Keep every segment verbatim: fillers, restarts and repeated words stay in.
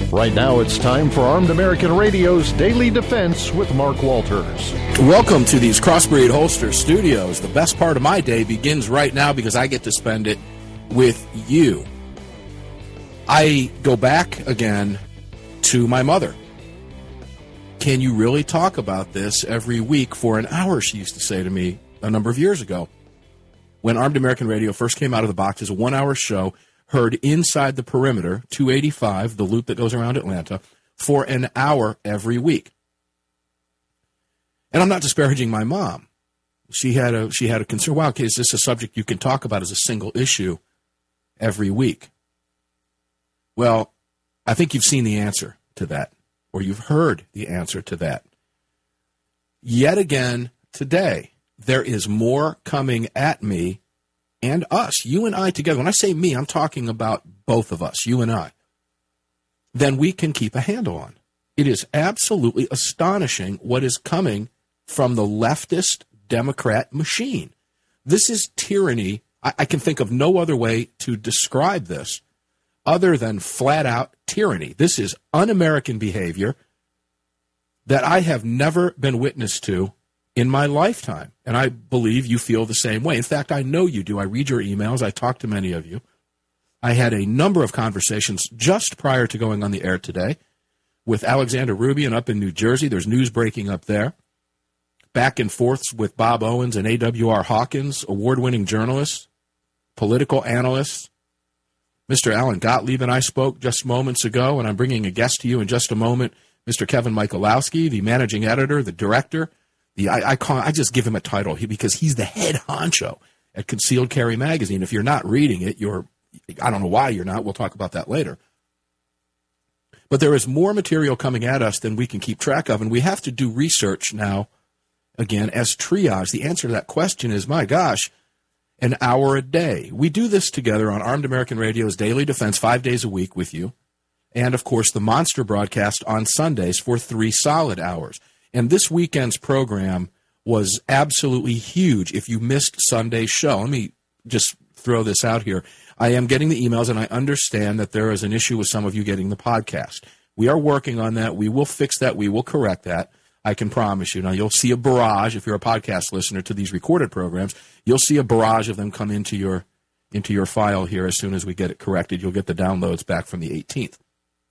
Right now it's time for Armed American Radio's Daily Defense with Mark Walters. Welcome to these Crossbreed Holster Studios. The best part of my day begins right now because I get to spend it with you. I go back again to my mother. Can you really talk about this every week for an hour, she used to say to me a number of years ago. When Armed American Radio first came out of the box as a one-hour show, heard inside the perimeter, two eighty-five, the loop that goes around Atlanta, for an hour every week. And I'm not disparaging my mom. She had a she had a concern, wow, okay, is this a subject you can talk about as a single issue every week? Well, I think you've seen the answer to that, or you've heard the answer to that. Yet again, today, there is more coming at me and us, you and I together. When I say me, I'm talking about both of us, you and I, than we can keep a handle on. It is absolutely astonishing what is coming from the leftist Democrat machine. This is tyranny. I, I can think of no other way to describe this other than flat-out tyranny. This is un-American behavior that I have never been witness to in my lifetime, and I believe you feel the same way. In fact, I know you do. I read your emails. I talk to many of you. I had a number of conversations just prior to going on the air today with Alexander Rubian up in New Jersey. There's news breaking up there. Back and forths with Bob Owens and A W R Hawkins, award-winning journalists, political analysts. Mister Alan Gottlieb and I spoke just moments ago, and I'm bringing a guest to you in just a moment, Mister Kevin Michalowski, the managing editor, the director. The, I, I, call, I just give him a title because he's the head honcho at Concealed Carry Magazine. If you're not reading it, you're, I don't know why you're not. We'll talk about that later. But there is more material coming at us than we can keep track of, and we have to do research now, again, as triage. The answer to that question is, my gosh, an hour a day. We do this together on Armed American Radio's Daily Defense five days a week with you, and, of course, the Monster broadcast on Sundays for three solid hours. And this weekend's program was absolutely huge. If you missed Sunday's show, let me just throw this out here. I am getting the emails, and I understand that there is an issue with some of you getting the podcast. We are working on that. We will fix that. We will correct that. I can promise you. Now, you'll see a barrage, if you're a podcast listener to these recorded programs, you'll see a barrage of them come into your into your file here as soon as we get it corrected. You'll get the downloads back from the eighteenth.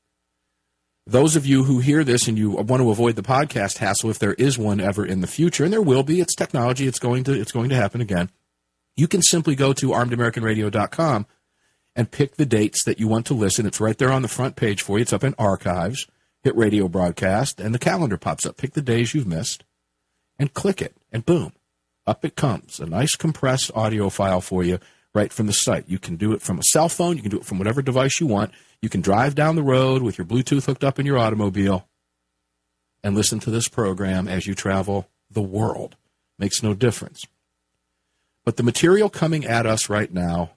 Those of you who hear this and you want to avoid the podcast hassle, if there is one ever in the future, and there will be, it's technology, it's going to it's going to happen again, you can simply go to armed american radio dot com and pick the dates that you want to listen. It's right there on the front page for you. It's up in archives, hit radio broadcast, and the calendar pops up. Pick the days you've missed and click it, and boom, up it comes. A nice compressed audio file for you right from the site. You can do it from a cell phone. You can do it from whatever device you want. You can drive down the road with your Bluetooth hooked up in your automobile and listen to this program as you travel the world. Makes no difference. But the material coming at us right now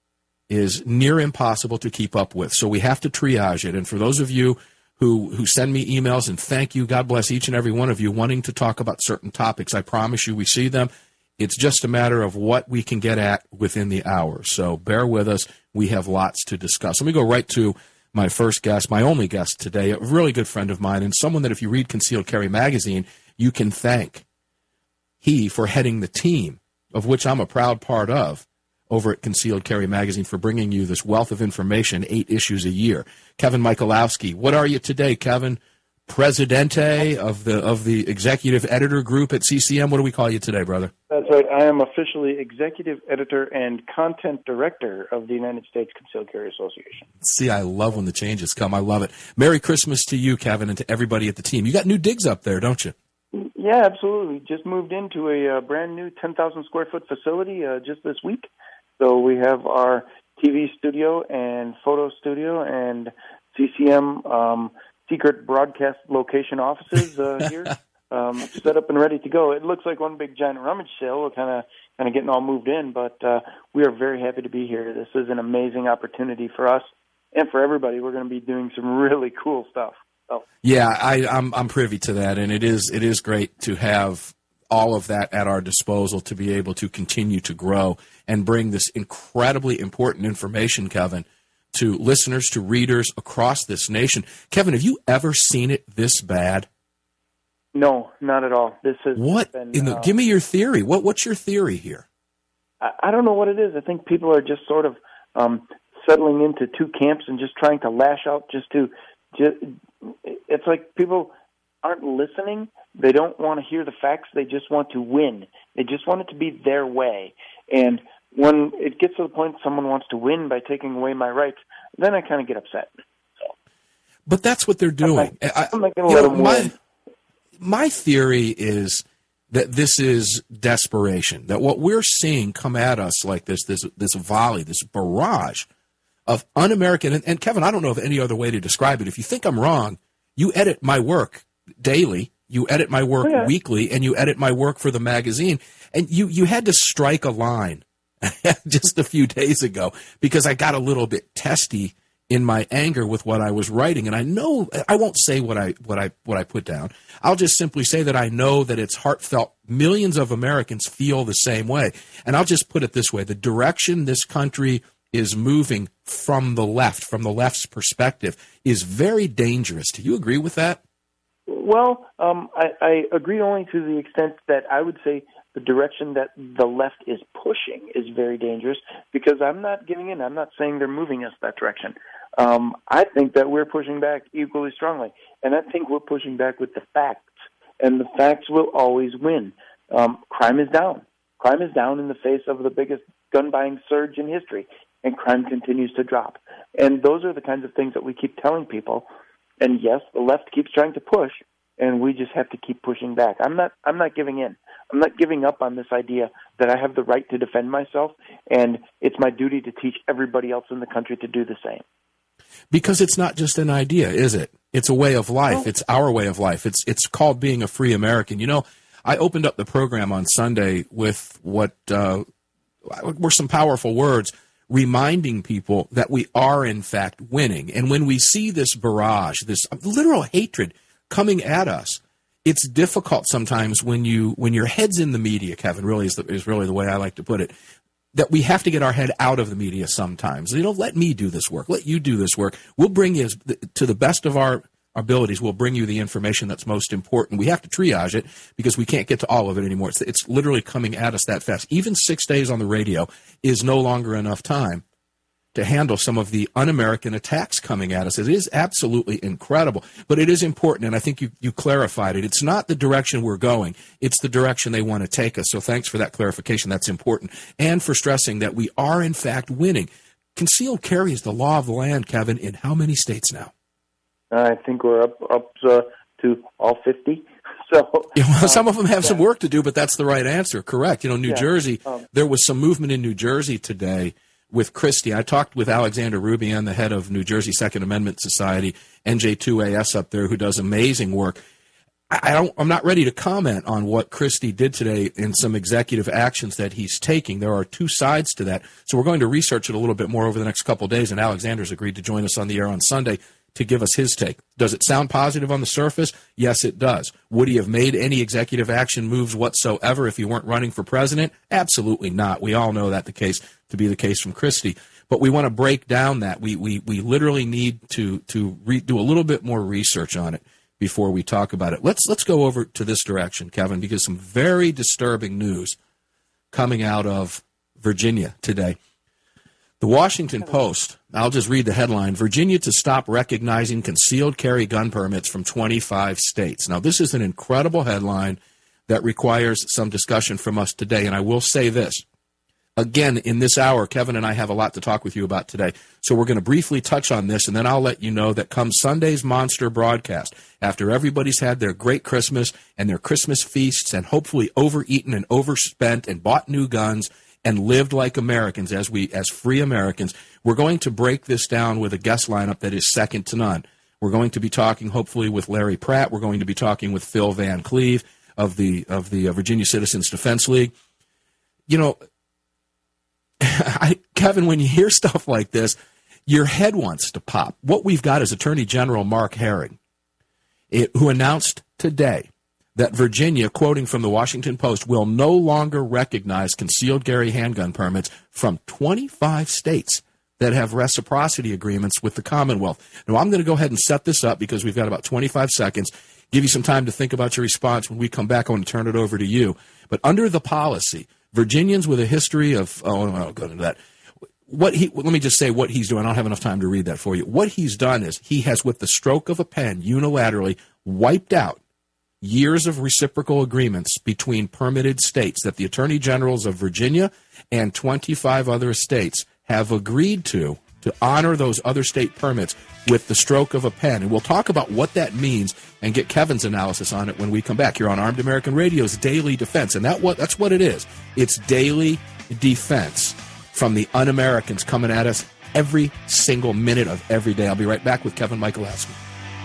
is near impossible to keep up with, so we have to triage it. And for those of you who, who send me emails, and thank you, God bless each and every one of you, wanting to talk about certain topics, I promise you we see them. It's just a matter of what we can get at within the hour. So bear with us. We have lots to discuss. Let me go right to my first guest, my only guest today, a really good friend of mine, and someone that if you read Concealed Carry Magazine, you can thank he for heading the team, of which I'm a proud part of, over at Concealed Carry Magazine for bringing you this wealth of information, eight issues a year. Kevin Michalowski. What are you today, Kevin? Presidente of the of the executive editor group at C C M. What do we call you today, brother? That's right. I am officially executive editor and content director of the United States Concealed Carry Association. See, I love when the changes come. I love it. Merry Christmas to you, Kevin, and to everybody at the team. You got new digs up there, don't you? Yeah, absolutely. Just moved into a uh, brand new ten thousand square foot facility uh, just this week. So we have our T V studio and photo studio and C C M um secret broadcast location offices uh, here, um, set up and ready to go. It looks like one big giant rummage sale. We're kind of kind of getting all moved in, but uh, we are very happy to be here. This is an amazing opportunity for us and for everybody. We're going to be doing some really cool stuff. So. Yeah, I, I'm I'm privy to that, and it is it is great to have all of that at our disposal to be able to continue to grow and bring this incredibly important information, Kevin, to listeners, to readers across this nation. Kevin, have you ever seen it this bad? No, not at all. This is what? Been, in the, uh, give me your theory. What What's your theory here? I, I don't know what it is. I think people are just sort of um, settling into two camps and just trying to lash out. Just to, just, it's like people aren't listening. They don't want to hear the facts. They just want to win. They just want it to be their way. And when it gets to the point someone wants to win by taking away my rights, then I kind of get upset. So, but that's what they're doing. I'm I, not going to let know, them my, win. My theory is that this is desperation, that what we're seeing come at us like this, this, this volley, this barrage of un-American, and, and Kevin, I don't know of any other way to describe it. If you think I'm wrong, you edit my work daily. You edit my work oh, yeah. weekly, and you edit my work for the magazine. And you, you had to strike a line just a few days ago because I got a little bit testy in my anger with what I was writing. And I know I won't say what I what I what I put down. I'll just simply say that I know that it's heartfelt. Millions of Americans feel the same way. And I'll just put it this way: the direction this country is moving from the left, from the left's perspective, is very dangerous. Do you agree with that? Well, um, I, I agree only to the extent that I would say the direction that the left is pushing is very dangerous, because I'm not giving in. I'm not saying they're moving us that direction. Um, I think that we're pushing back equally strongly, and I think we're pushing back with the facts, and the facts will always win. Um, crime is down. Crime is down in the face of the biggest gun-buying surge in history, and crime continues to drop. And those are the kinds of things that we keep telling people. And yes, the left keeps trying to push, and we just have to keep pushing back. I'm not I'm not giving in. I'm not giving up on this idea that I have the right to defend myself, and it's my duty to teach everybody else in the country to do the same. Because it's not just an idea, is it? It's a way of life. Oh. It's our way of life. It's it's called being a free American. You know, I opened up the program on Sunday with what uh, were some powerful words, reminding people that we are, in fact, winning. And when we see this barrage, this literal hatred coming at us, it's difficult sometimes when you when your head's in the media, Kevin, really is, the, is really the way I like to put it, that we have to get our head out of the media sometimes. You know, let me do this work. Let you do this work. We'll bring you, to the best of our abilities, we'll bring you the information that's most important. We have to triage it because we can't get to all of it anymore. It's, it's literally coming at us that fast. Even six days on the radio is no longer enough time to handle some of the un-American attacks coming at us. It is absolutely incredible, but it is important, and I think you, you clarified it. It's not the direction we're going. It's the direction they want to take us, so thanks for that clarification. That's important, and for stressing that we are, in fact, winning. Concealed carry is the law of the land, Kevin, in how many states now? I think we're up, up uh, to all fifty. So, yeah, well, some um, of them have yeah. some work to do, but that's the right answer. Correct. You know, New yeah. Jersey, um, there was some movement in New Jersey today with Christie. I talked with Alexander Rubian, the head of New Jersey Second Amendment Society, N J two A S up there, who does amazing work. I don't, I'm not ready to comment on what Christie did today in some executive actions that he's taking. There are two sides to that. So we're going to research it a little bit more over the next couple of days, and Alexander's agreed to join us on the air on Sunday to give us his take. Does it sound positive on the surface? Yes, it does. Would he have made any executive action moves whatsoever if he weren't running for president? Absolutely not. We all know that the case to be the case from Christie. But we want to break down that. We we we literally need to to re- do a little bit more research on it before we talk about it. Let's let's go over to this direction, Kevin, because some very disturbing news coming out of Virginia today. The Washington Post, I'll just read the headline, Virginia to stop recognizing concealed carry gun permits from twenty-five states. Now, this is an incredible headline that requires some discussion from us today, and I will say this. Again, in this hour, Kevin and I have a lot to talk with you about today, so we're going to briefly touch on this, and then I'll let you know that come Sunday's Monster broadcast, after everybody's had their great Christmas and their Christmas feasts and hopefully overeaten and overspent and bought new guns and lived like Americans, as we, as free Americans, we're going to break this down with a guest lineup that is second to none. We're going to be talking, hopefully, with Larry Pratt. We're going to be talking with Phil Van Cleve of the of the Virginia Citizens Defense League. You know, I, Kevin, when you hear stuff like this, your head wants to pop. What we've got is Attorney General Mark Herring, it, who announced today that Virginia, quoting from the Washington Post, will no longer recognize concealed carry handgun permits from twenty-five states. that have reciprocity agreements with the Commonwealth. Now, I'm going to go ahead and set this up because we've got about twenty-five seconds. Give you some time to think about your response. When we come back, I want to turn it over to you. But under the policy, Virginians with a history of, oh, I won't go into that. What he, let me just say what he's doing. I don't have enough time to read that for you. What he's done is he has, with the stroke of a pen, unilaterally wiped out years of reciprocal agreements between permitted states that the attorney generals of Virginia and twenty-five other states have agreed to, to honor those other state permits with the stroke of a pen. And we'll talk about what that means and get Kevin's analysis on it when we come back here on Armed American Radio's Daily Defense. And that what that's what it is. It's daily defense from the un-Americans coming at us every single minute of every day. I'll be right back with Kevin Michalowski.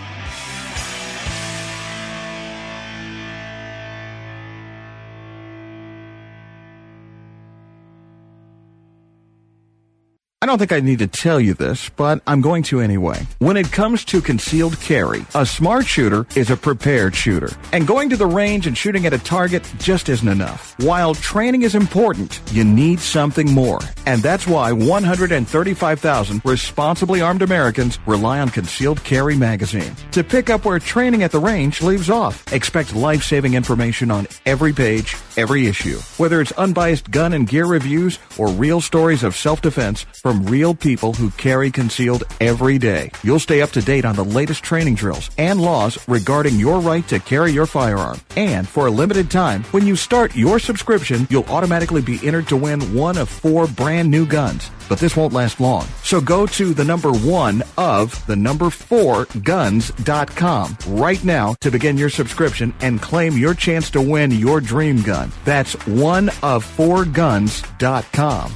I don't think I need to tell you this, but I'm going to anyway. When it comes to concealed carry, a smart shooter is a prepared shooter. And going to the range and shooting at a target just isn't enough. While training is important, you need something more. And that's why one hundred thirty-five thousand responsibly armed Americans rely on Concealed Carry magazine to pick up where training at the range leaves off. Expect life-saving information on every page, every issue. Whether it's unbiased gun and gear reviews or real stories of self-defense from real people who carry concealed every day. You'll stay up to date on the latest training drills and laws regarding your right to carry your firearm. And for a limited time, when you start your subscription, you'll automatically be entered to win one of four brand new guns. But this won't last long. So go to the number one of the number four guns dot com right now to begin your subscription and claim your chance to win your dream gun. That's one of four guns dot com.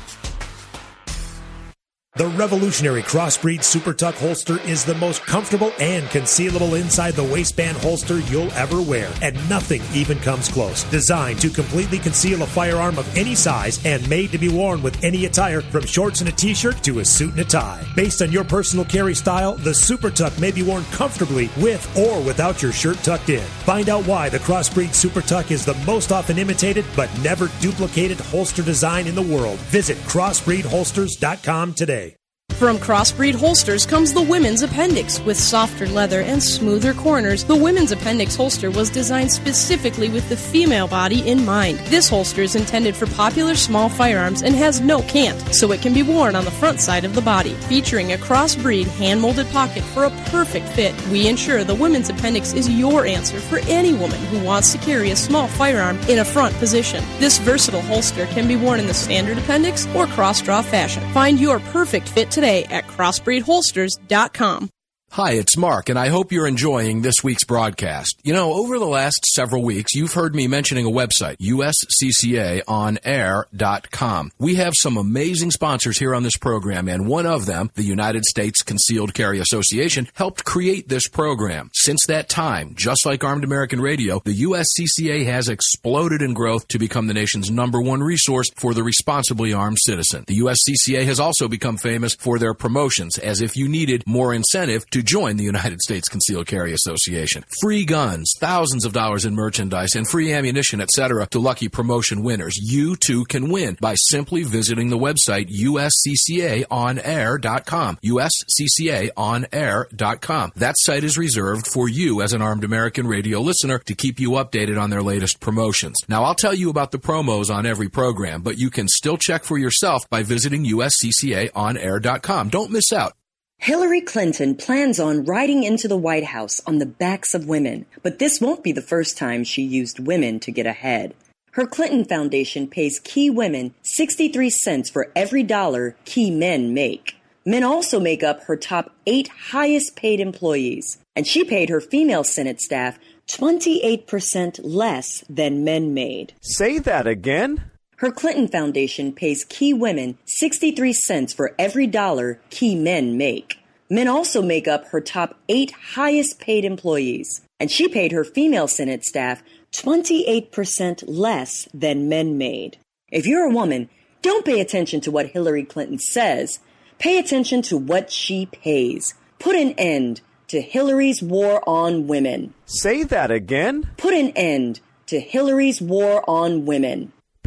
The revolutionary Crossbreed Super Tuck holster is the most comfortable and concealable inside the waistband holster you'll ever wear, and nothing even comes close. Designed to completely conceal a firearm of any size and made to be worn with any attire, from shorts and a t-shirt to a suit and a tie. Based on your personal carry style, the Super Tuck may be worn comfortably with or without your shirt tucked in. Find out why the Crossbreed Super Tuck is the most often imitated but never duplicated holster design in the world. Visit crossbreed holsters dot com today. From Crossbreed Holsters comes the Women's Appendix. With softer leather and smoother corners, the Women's Appendix holster was designed specifically with the female body in mind. This holster is intended for popular small firearms and has no cant, so it can be worn on the front side of the body. Featuring a Crossbreed hand-molded pocket for a perfect fit, we ensure the Women's Appendix is your answer for any woman who wants to carry a small firearm in a front position. This versatile holster can be worn in the standard appendix or cross-draw fashion. Find your perfect fit today at crossbreed holsters dot com. Hi, it's Mark, and I hope you're enjoying this week's broadcast. You know, over the last several weeks, you've heard me mentioning a website, U S C C A on air dot com. We have some amazing sponsors here on this program, and one of them, the United States Concealed Carry Association, helped create this program. Since that time, just like Armed American Radio, the U S C C A has exploded in growth to become the nation's number one resource for the responsibly armed citizen. The U S C C A has also become famous for their promotions, as if you needed more incentive to join the United States Concealed Carry Association. Free guns, thousands of dollars in merchandise, and free ammunition, et cetera to lucky promotion winners. You too can win by simply visiting the website U S C C A on air dot com. U S C C A on air dot com. That site is reserved for you as an Armed American Radio listener to keep you updated on their latest promotions. Now, I'll tell you about the promos on every program, but you can still check for yourself by visiting U S C C A on air dot com. Don't miss out. Hillary Clinton plans on riding into the White House on the backs of women, but this won't be the first time she used women to get ahead. Her Clinton Foundation pays key women sixty-three cents for every dollar key men make. Men also make up her top eight highest paid employees, and she paid her female Senate staff twenty-eight percent less than men made. Say that again? Her Clinton Foundation pays key women sixty-three cents for every dollar key men make. Men also make up her top eight highest paid employees, and she paid her female Senate staff twenty-eight percent less than men made. If you're a woman, don't pay attention to what Hillary Clinton says. Pay attention to what she pays. Put an end to Hillary's war on women. Say that again? Put an end to Hillary's war on women. Pay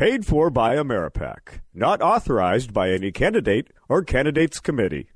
Paid for by Ameripac. Not authorized by any candidate or candidates committee.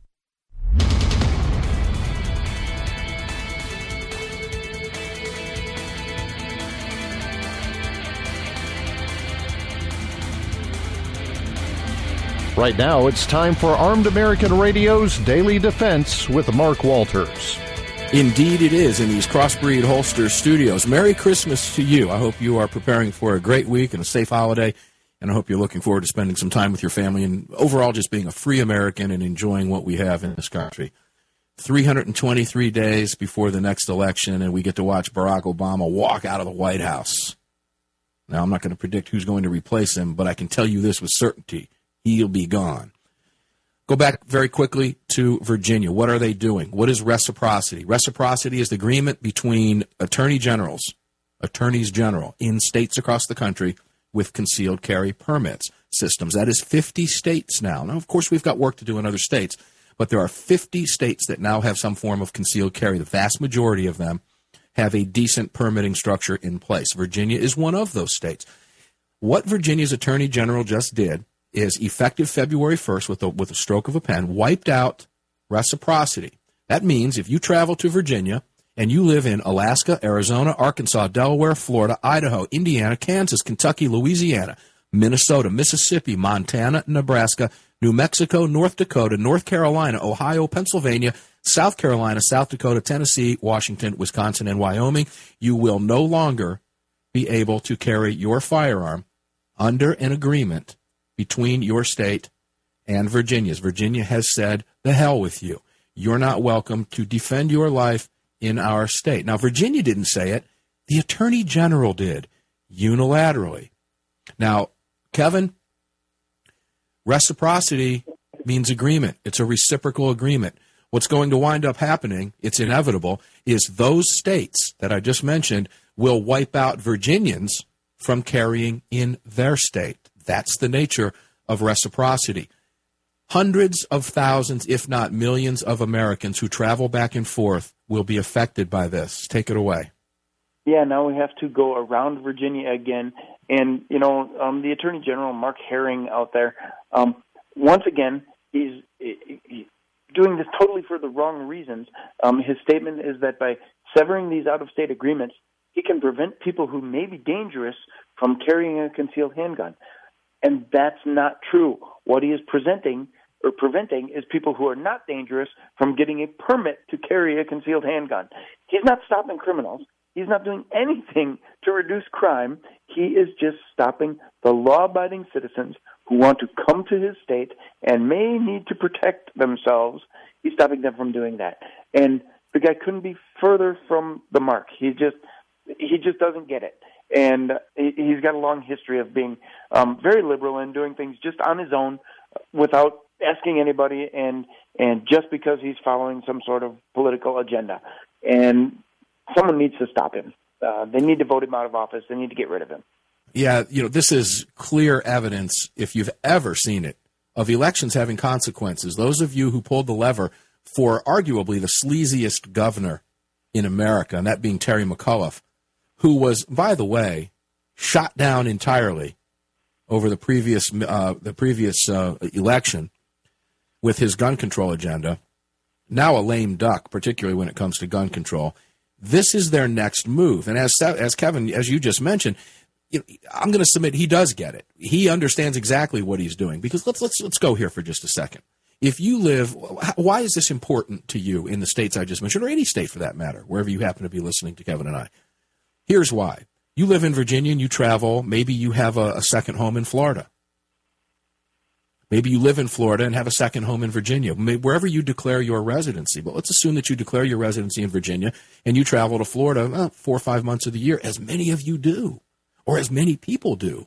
Right now, it's time for Armed American Radio's Daily Defense with Mark Walters. Indeed it is, in these Crossbreed Holster studios. Merry Christmas to you. I hope you are preparing for a great week and a safe holiday, and I hope you're looking forward to spending some time with your family and overall just being a free American and enjoying what we have in this country. three hundred twenty-three days before the next election, and we get to watch Barack Obama walk out of the White House. Now, I'm not going to predict who's going to replace him, but I can tell you this with certainty. He'll be gone. Go back very quickly to Virginia. What are they doing? What is reciprocity? Reciprocity is the agreement between attorney generals, attorneys general in states across the country with concealed carry permits systems. That is fifty states now. Now, of course, we've got work to do in other states, but there are fifty states that now have some form of concealed carry. The vast majority of them have a decent permitting structure in place. Virginia is one of those states. What Virginia's attorney general just did is, effective February first, with a, with a stroke of a pen, wiped out reciprocity. That means if you travel to Virginia and you live in Alaska, Arizona, Arkansas, Delaware, Florida, Idaho, Indiana, Kansas, Kentucky, Louisiana, Minnesota, Mississippi, Montana, Nebraska, New Mexico, North Dakota, North Carolina, Ohio, Pennsylvania, South Carolina, South Dakota, Tennessee, Washington, Wisconsin, and Wyoming, you will no longer be able to carry your firearm under an agreement between your state and Virginia's. Virginia has said, the hell with you. You're not welcome to defend your life in our state. Now, Virginia didn't say it. The Attorney General did, unilaterally. Now, Kevin, reciprocity means agreement. It's a reciprocal agreement. What's going to wind up happening, it's inevitable, is those states that I just mentioned will wipe out Virginians from carrying in their state. That's the nature of reciprocity. Hundreds of thousands, if not millions, of Americans who travel back and forth will be affected by this. Take it away. Yeah, now we have to go around Virginia again. And, you know, um, the Attorney General, Mark Herring, out there, um, once again, he's, he's doing this totally for the wrong reasons. Um, his statement is that by severing these out-of-state agreements, he can prevent people who may be dangerous from carrying a concealed handgun. And that's not true. What he is presenting or preventing is people who are not dangerous from getting a permit to carry a concealed handgun. He's not stopping criminals. He's not doing anything to reduce crime. He is just stopping the law-abiding citizens who want to come to his state and may need to protect themselves. He's stopping them from doing that. And the guy couldn't be further from the mark. He just he just doesn't get it. And he's got a long history of being um, very liberal and doing things just on his own without asking anybody, and and just because he's following some sort of political agenda. And someone needs to stop him. Uh, they need to vote him out of office. They need to get rid of him. Yeah, you know, this is clear evidence, if you've ever seen it, of elections having consequences. Those of you who pulled the lever for arguably the sleaziest governor in America, and that being Terry McAuliffe, who was, by the way, shot down entirely over the previous uh, the previous uh, election with his gun control agenda, now a lame duck, particularly when it comes to gun control. This is their next move. And as as Kevin, as you just mentioned, you know, I'm going to submit he does get it. He understands exactly what he's doing. Because let's let's let's go here for just a second. If you live, why is this important to you in the states I just mentioned, or any state for that matter, wherever you happen to be listening to Kevin and I? Here's why. You live in Virginia and you travel. Maybe you have a, a second home in Florida. Maybe you live in Florida and have a second home in Virginia, Maybe wherever you declare your residency. But let's assume that you declare your residency in Virginia and you travel to Florida well, four or five months of the year, as many of you do, or as many people do.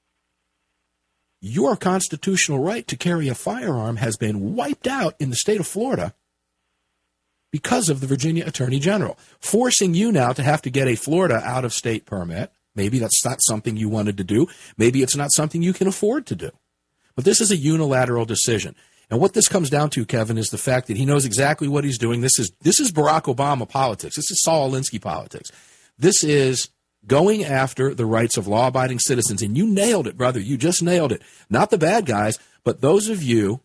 Your constitutional right to carry a firearm has been wiped out in the state of Florida because of the Virginia Attorney General, forcing you now to have to get a Florida out-of-state permit. Maybe that's not something you wanted to do. Maybe it's not something you can afford to do. But this is a unilateral decision. And what this comes down to, Kevin, is the fact that he knows exactly what he's doing. This is this is Barack Obama politics. This is Saul Alinsky politics. This is going after the rights of law-abiding citizens. And you nailed it, brother. You just nailed it. Not the bad guys, but those of you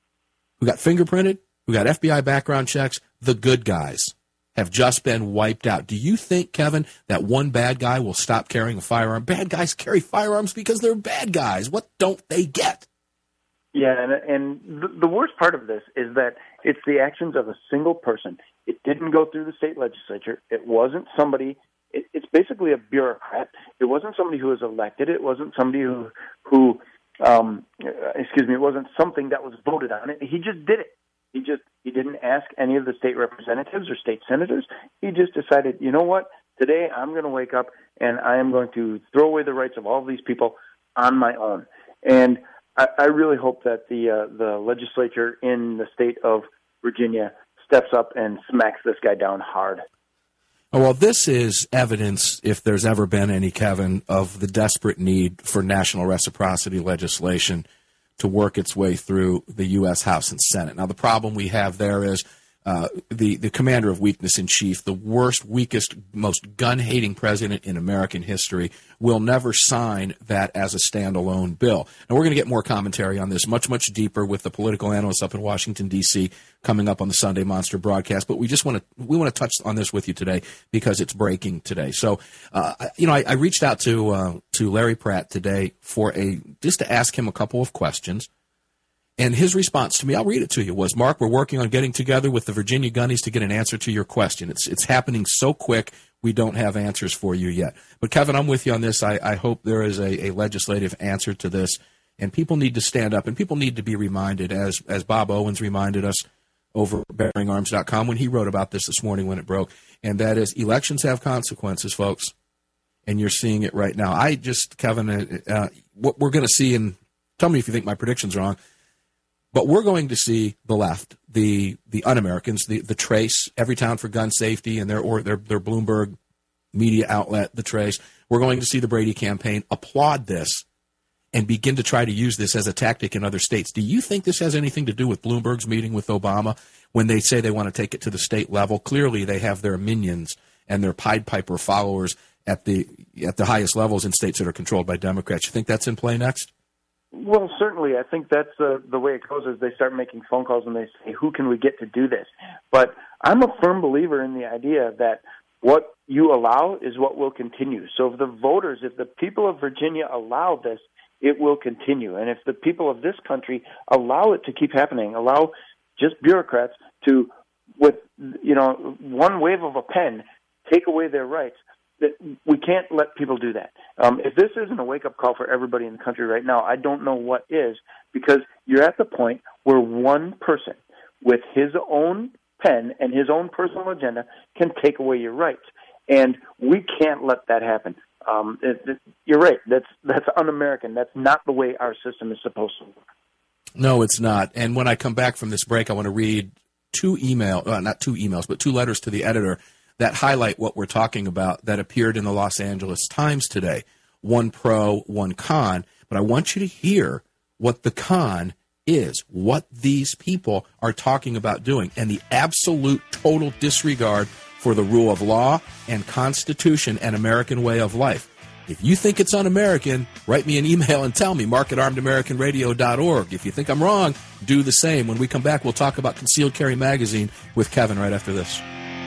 who got fingerprinted, who got F B I background checks, the good guys have just been wiped out. Do you think, Kevin, that one bad guy will stop carrying a firearm? Bad guys carry firearms because they're bad guys. What don't they get? Yeah, and, and the, the worst part of this is that it's the actions of a single person. It didn't go through the state legislature. It wasn't somebody. It, it's basically a bureaucrat. It wasn't somebody who was elected. It wasn't somebody who, who um, excuse me, it wasn't something that was voted on. It. He just did it. He just he didn't ask any of the state representatives or state senators. He just decided, you know what, today I'm going to wake up and I am going to throw away the rights of all of these people on my own. And I, I really hope that the uh, the legislature in the state of Virginia steps up and smacks this guy down hard. Well, this is evidence, if there's ever been any, Kevin, of the desperate need for national reciprocity legislation to work its way through the U S House and Senate. Now, the problem we have there is uh, the, the commander of weakness in chief, the worst, weakest, most gun-hating president in American history, will never sign that as a standalone bill. And we're going to get more commentary on this much, much deeper with the political analysts up in Washington, D C coming up on the Sunday Monster broadcast. But we just want to we want to touch on this with you today because it's breaking today. So, uh, you know, I, I reached out to uh, to Larry Pratt today for a just to ask him a couple of questions. And his response to me, I'll read it to you, was, Mark, we're working on getting together with the Virginia Gunnies to get an answer to your question. It's it's happening so quick, we don't have answers for you yet. But, Kevin, I'm with you on this. I, I hope there is a, a legislative answer to this. And people need to stand up, and people need to be reminded, as as Bob Owens reminded us over bearing arms dot com when he wrote about this this morning when it broke, and that is elections have consequences, folks. And you're seeing it right now. I just, Kevin, uh, what we're going to see, and tell me if you think my prediction's wrong, but we're going to see the left, the the un-Americans, the, the Trace, Everytown for Gun Safety, and their or their their Bloomberg media outlet, the Trace. We're going to see the Brady campaign applaud this and begin to try to use this as a tactic in other states. Do you think this has anything to do with Bloomberg's meeting with Obama when they say they want to take it to the state level? Clearly, they have their minions and their Pied Piper followers at the at the highest levels in states that are controlled by Democrats. You think that's in play next? Well, certainly. I think that's uh, the way it goes is they start making phone calls and they say, who can we get to do this? But I'm a firm believer in the idea that what you allow is what will continue. So if the voters, if the people of Virginia allow this, it will continue. And if the people of this country allow it to keep happening, allow just bureaucrats to, with, you know, one wave of a pen, take away their rights, that we can't let people do that. Um, if this isn't a wake-up call for everybody in the country right now, I don't know what is, because you're at the point where one person with his own pen and his own personal agenda can take away your rights. And we can't let that happen. Um, it, it, you're right. That's that's un-American. That's not the way our system is supposed to work. No, it's not. And when I come back from this break, I want to read two email, uh, not two emails, but two letters to the editor that highlight what we're talking about that appeared in the Los Angeles Times today. One pro, one con. But I want you to hear what the con is, what these people are talking about doing, and the absolute total disregard for the rule of law and Constitution and American way of life. If you think it's un-American, write me an email and tell me, mark at armed american radio dot org. If you think I'm wrong, do the same. When we come back, we'll talk about Concealed Carry Magazine with Kevin right after this.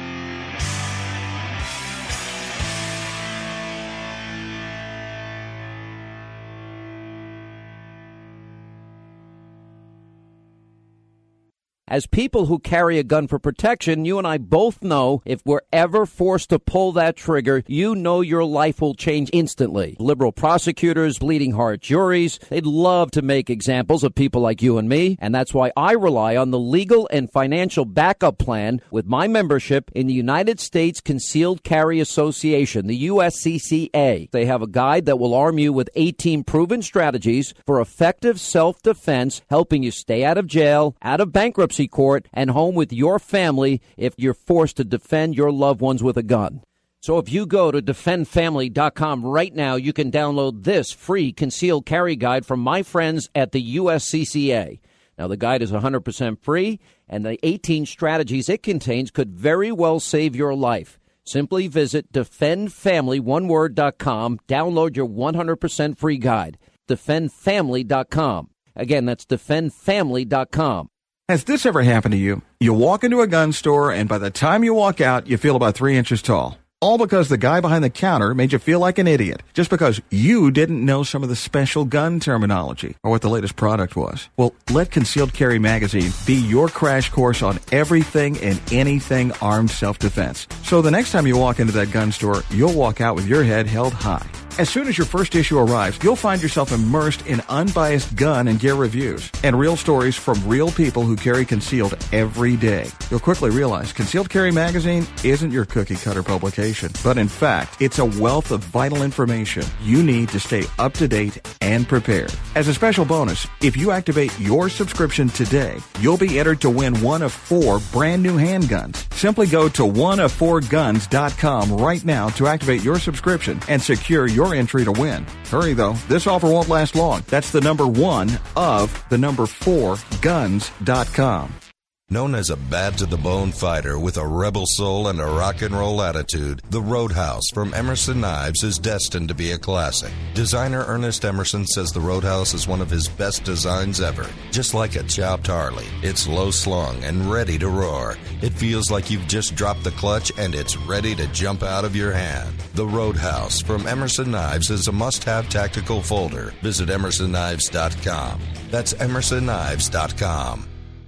As people who carry a gun for protection, you and I both know if we're ever forced to pull that trigger, you know your life will change instantly. Liberal prosecutors, bleeding heart juries, they'd love to make examples of people like you and me, and that's why I rely on the legal and financial backup plan with my membership in the United States Concealed Carry Association, the U S C C A. They have a guide that will arm you with eighteen proven strategies for effective self-defense, helping you stay out of jail, out of bankruptcy court, and home with your family if you're forced to defend your loved ones with a gun. So if you go to defend family dot com right now, you can download this free concealed carry guide from my friends at the U S C C A. Now, the guide is one hundred percent free, and the eighteen strategies it contains could very well save your life. Simply visit defend family one word dot com. Download your one hundred percent free guide. defend family dot com. Again, that's defend family dot com. Has this ever happened to you? You walk into a gun store, and by the time you walk out, you feel about three inches tall. All because the guy behind the counter made you feel like an idiot, just because you didn't know some of the special gun terminology or what the latest product was. Well, let Concealed Carry Magazine be your crash course on everything and anything armed self-defense. So the next time you walk into that gun store, you'll walk out with your head held high. As soon as your first issue arrives, you'll find yourself immersed in unbiased gun and gear reviews and real stories from real people who carry concealed every day. You'll quickly realize Concealed Carry Magazine isn't your cookie-cutter publication, but in fact, it's a wealth of vital information you need to stay up to date and prepared. As a special bonus, if you activate your subscription today, you'll be entered to win one of four brand new handguns. Simply go to one of four guns dot com right now to activate your subscription and secure your entry to win. Hurry though, this offer won't last long. That's the number one of the number four guns dot com. Known as a bad-to-the-bone fighter with a rebel soul and a rock and roll attitude, the Roadhouse from Emerson Knives is destined to be a classic. Designer Ernest Emerson says the Roadhouse is one of his best designs ever. Just like a chopped Harley, it's low-slung and ready to roar. It feels like you've just dropped the clutch and it's ready to jump out of your hand. The Roadhouse from Emerson Knives is a must-have tactical folder. Visit emerson knives dot com. That's emerson knives dot com.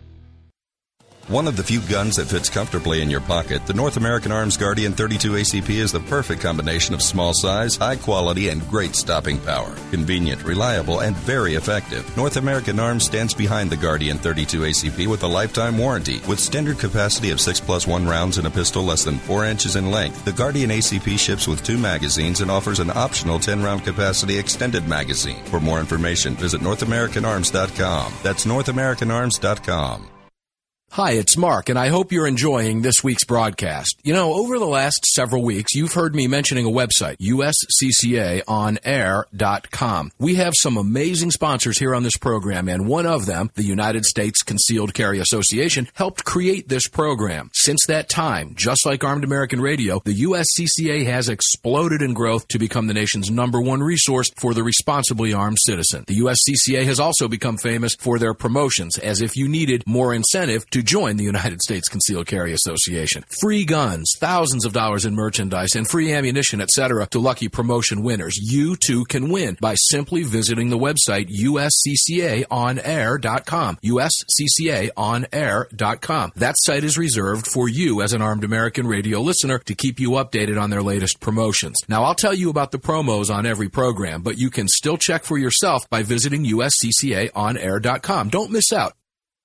One of the few guns that fits comfortably in your pocket, the North American Arms Guardian thirty-two A C P is the perfect combination of small size, high quality, and great stopping power. Convenient, reliable, and very effective. North American Arms stands behind the Guardian thirty-two A C P with a lifetime warranty. With standard capacity of six plus one rounds in a pistol less than four inches in length, the Guardian A C P ships with two magazines and offers an optional ten round capacity extended magazine. For more information, visit north american arms dot com. That's north american arms dot com. Hi, it's Mark, and I hope you're enjoying this week's broadcast. You know, over the last several weeks, you've heard me mentioning a website, U S C C A on air dot com. We have some amazing sponsors here on this program, and one of them, the United States Concealed Carry Association, helped create this program. Since that time, just like Armed American Radio, the U S C C A has exploded in growth to become the nation's number one resource for the responsibly armed citizen. The U S C C A has also become famous for their promotions, as if you needed more incentive to join the United States Concealed Carry Association. Free guns, thousands of dollars in merchandise, and free ammunition, et cetera to lucky promotion winners. You too can win by simply visiting the website U S C C A on air dot com. U S C C A on air dot com. That site is reserved for you as an Armed American Radio listener to keep you updated on their latest promotions. Now, I'll tell you about the promos on every program, but you can still check for yourself by visiting U S C C A on air dot com. Don't miss out.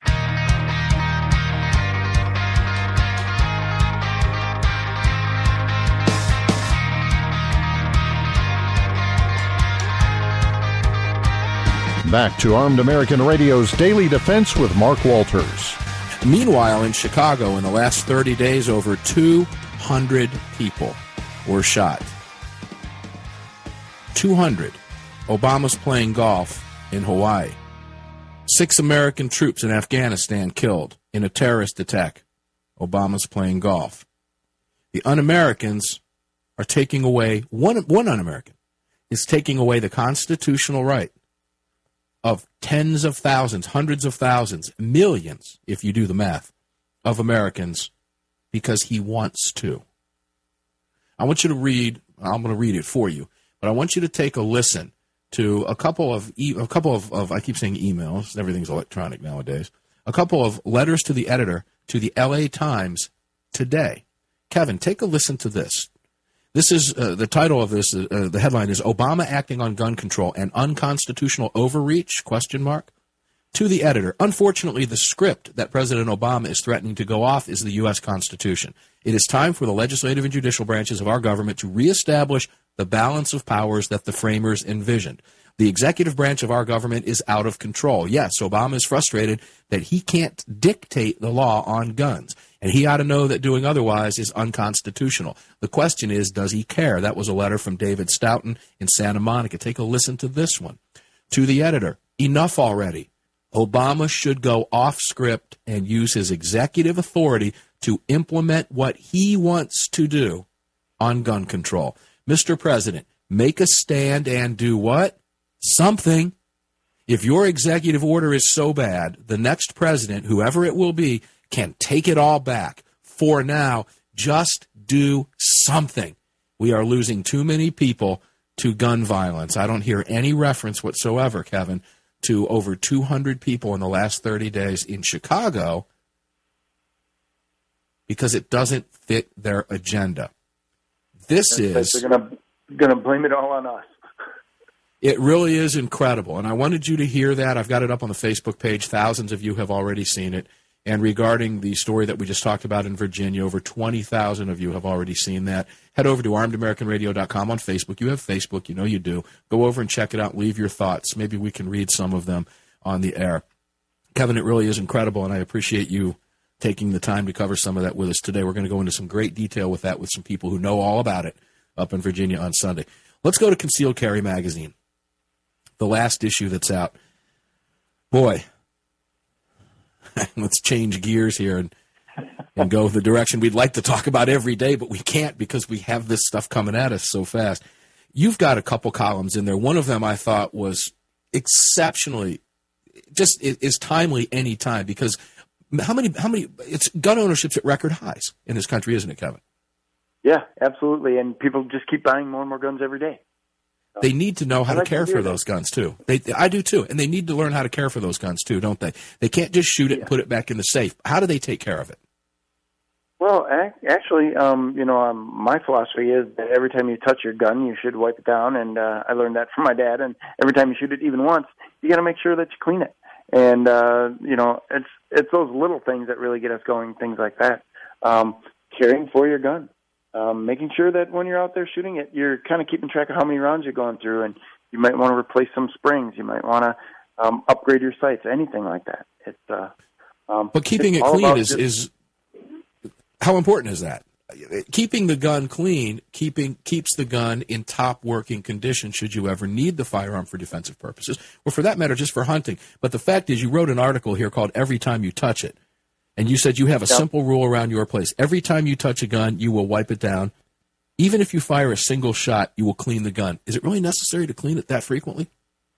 Back to Armed American Radio's Daily Defense with Mark Walters. Meanwhile, in Chicago, in the last thirty days, over two hundred people were shot. two hundred. Obama's playing golf in Hawaii. Six American troops in Afghanistan killed in a terrorist attack. Obama's playing golf. The un-Americans are taking away, one, one un-American is taking away the constitutional right of tens of thousands, hundreds of thousands, millions, if you do the math, of Americans because he wants to. I want you to read, I'm going to read it for you, but I want you to take a listen to a couple of, e- a couple of, of, I keep saying emails, everything's electronic nowadays, a couple of letters to the editor to the L A Times today. Kevin, take a listen to this. This is, uh, the title of this, uh, the headline is Obama Acting on Gun Control and Unconstitutional Overreach, question mark. To the editor, unfortunately, the script that President Obama is threatening to go off is the U S Constitution. It is time for the legislative and judicial branches of our government to reestablish the balance of powers that the framers envisioned. The executive branch of our government is out of control. Yes, Obama is frustrated that he can't dictate the law on guns, and he ought to know that doing otherwise is unconstitutional. The question is, does he care? That was a letter from David Stoughton in Santa Monica. Take a listen to this one. To the editor, enough already. Obama should go off script and use his executive authority to implement what he wants to do on gun control. Mister President, make a stand and do what? Something. If your executive order is so bad, the next president, whoever it will be, can take it all back. For now, just do something. We are losing too many people to gun violence. I don't hear any reference whatsoever, Kevin, to over two hundred people in the last thirty days in Chicago because it doesn't fit their agenda. This is... They're going to blame it all on us. It really is incredible, and I wanted you to hear that. I've got it up on the Facebook page. Thousands of you have already seen it. And regarding the story that we just talked about in Virginia, over twenty thousand of you have already seen that. Head over to armed american radio dot com on Facebook. You have Facebook. You know you do. Go over and check it out. Leave your thoughts. Maybe we can read some of them on the air. Kevin, it really is incredible, and I appreciate you taking the time to cover some of that with us today. We're going to go into some great detail with that with some people who know all about it up in Virginia on Sunday. Let's go to Concealed Carry Magazine, the last issue that's out. Boy, let's change gears here and, and go the direction we'd like to talk about every day, but we can't because we have this stuff coming at us so fast. You've got a couple columns in there. One of them I thought was exceptionally, just is timely any time because how many, how many, it's gun ownership's at record highs in this country, isn't it, Kevin? Yeah, absolutely. And people just keep buying more and more guns every day. They need to know how I like to care to for that. those guns, too. They, I do, too. And they need to learn how to care for those guns, too, don't they? They can't just shoot it Yeah. and put it back in the safe. How do they take care of it? Well, ac- actually, um, you know, um, my philosophy is that every time you touch your gun, you should wipe it down. And uh, I learned that from my dad. And every time you shoot it even once, you got to make sure that you clean it. And, uh, you know, it's it's those little things that really get us going, things like that. Um, caring for your gun. Um, making sure that when you're out there shooting it, you're kind of keeping track of how many rounds you're going through, and you might want to replace some springs. You might want to um, upgrade your sights, anything like that. It's, uh, um, But keeping it's it all clean about is, just- is how important is that? Keeping the gun clean keeping keeps the gun in top working condition should you ever need the firearm for defensive purposes, or for that matter, just for hunting. But the fact is, you wrote an article here called Every Time You Touch It, and you said you have a Yep. simple rule around your place. Every time you touch a gun, you will wipe it down. Even if you fire a single shot, you will clean the gun. Is it really necessary to clean it that frequently?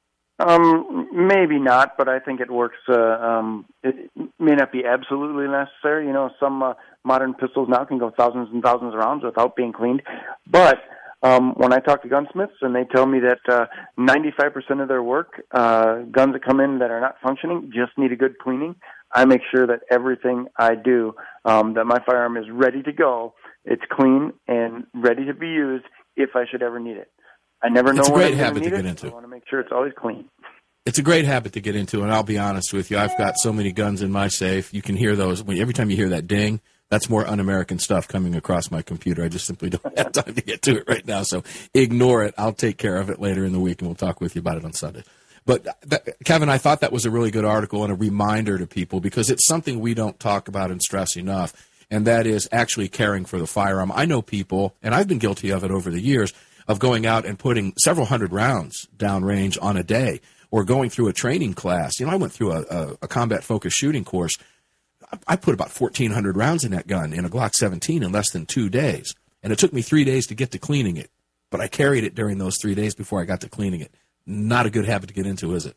Um, maybe not, but I think it works. Uh, um, it may not be absolutely necessary. You know, some uh, modern pistols now can go thousands and thousands of rounds without being cleaned. But um, when I talk to gunsmiths and they tell me that uh, ninety-five percent of their work, uh, guns that come in that are not functioning, just need a good cleaning, I make sure that everything I do, um, that my firearm is ready to go, it's clean and ready to be used if I should ever need it. I never know It's a when great I'm gonna habit to need get it, into. so I want to make sure it's always clean. It's a great habit to get into, and I'll be honest with you. I've got so many guns in my safe. You can hear those. Every time you hear that ding, that's more un-American stuff coming across my computer. I just simply don't have time to get to it right now, so ignore it. I'll take care of it later in the week, and we'll talk with you about it on Sunday. But, that, Kevin, I thought that was a really good article and a reminder to people because it's something we don't talk about and stress enough, and that is actually caring for the firearm. I know people, and I've been guilty of it over the years, of going out and putting several hundred rounds downrange on a day or going through a training class. You know, I went through a, a, a combat-focused shooting course. I, I put about fourteen hundred rounds in that gun in a Glock seventeen in less than two days, and it took me three days to get to cleaning it. But I carried it during those three days before I got to cleaning it. Not a good habit to get into, is it?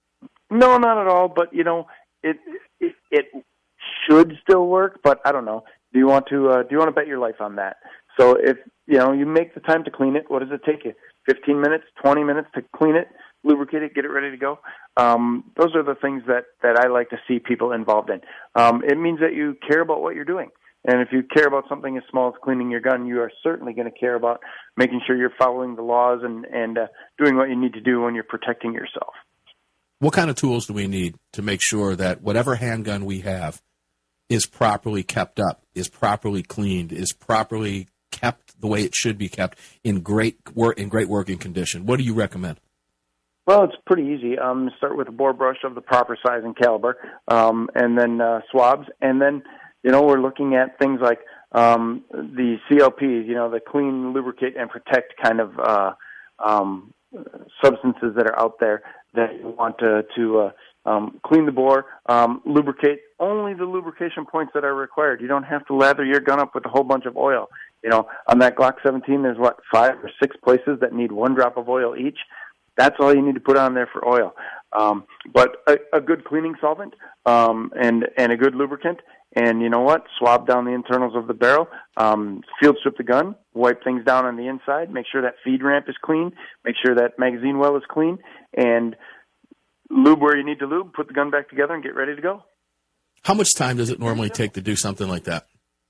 No, not at all. But you know, it it, it should still work. But I don't know. Do you want to? Uh, do you want to bet your life on that? So if you know you make the time to clean it, what does it take you? Fifteen minutes, twenty minutes to clean it, lubricate it, get it ready to go. Um, those are the things that that I like to see people involved in. Um, it means that you care about what you're doing. And if you care about something as small as cleaning your gun, you are certainly going to care about making sure you're following the laws and, and uh, doing what you need to do when you're protecting yourself. What kind of tools do we need to make sure that whatever handgun we have is properly kept up, is properly cleaned, is properly kept the way it should be kept in great work in great working condition? What do you recommend? Well, it's pretty easy. Um, start with a bore brush of the proper size and caliber, um, and then uh, swabs, and then you know we're looking at things like um, the C L Ps, you know, the clean, lubricate, and protect kind of uh, um, substances that are out there that you want to, to uh, um, clean the bore, um, lubricate only the lubrication points that are required. You don't have to lather your gun up with a whole bunch of oil. You know, on that Glock seventeen, there's, what, five or six places that need one drop of oil each. That's all you need to put on there for oil. Um, but a, a good cleaning solvent um, and, and a good lubricant, and you know what? Swab down the internals of the barrel, um, field strip the gun, wipe things down on the inside, make sure that feed ramp is clean, make sure that magazine well is clean, and lube where you need to lube, put the gun back together, and get ready to go. How much time does it normally take to do something like that?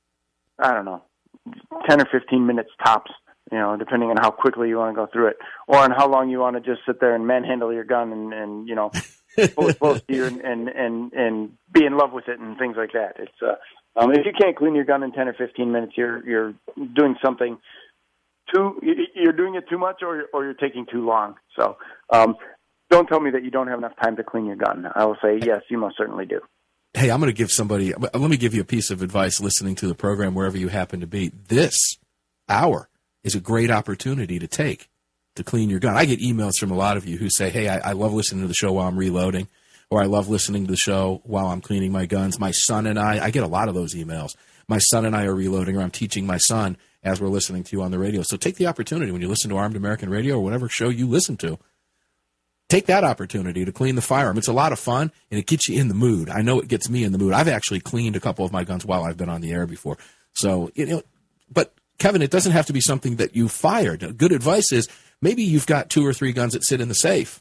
I don't know, ten or fifteen minutes tops. You know, depending on how quickly you want to go through it, or on how long you want to just sit there and manhandle your gun and, and you know, pull it close to you and, and, and, and be in love with it and things like that. It's uh, um, if you can't clean your gun in ten or fifteen minutes, you're you're doing something too. You're doing it too much, or or you're taking too long. So, um, don't tell me that you don't have enough time to clean your gun. I will say yes, you most certainly do. Hey, I'm going to give somebody. Let me give you a piece of advice. Listening to the program wherever you happen to be, this hour is a great opportunity to take to clean your gun. I get emails from a lot of you who say, hey, I, I love listening to the show while I'm reloading, or I love listening to the show while I'm cleaning my guns. My son and I, I get a lot of those emails. My son and I are reloading, or I'm teaching my son as we're listening to you on the radio. So take the opportunity when you listen to Armed American Radio or whatever show you listen to. Take that opportunity to clean the firearm. It's a lot of fun, and it gets you in the mood. I know it gets me in the mood. I've actually cleaned a couple of my guns while I've been on the air before. So, you know, but Kevin, it doesn't have to be something that you fired. Good advice is maybe you've got two or three guns that sit in the safe,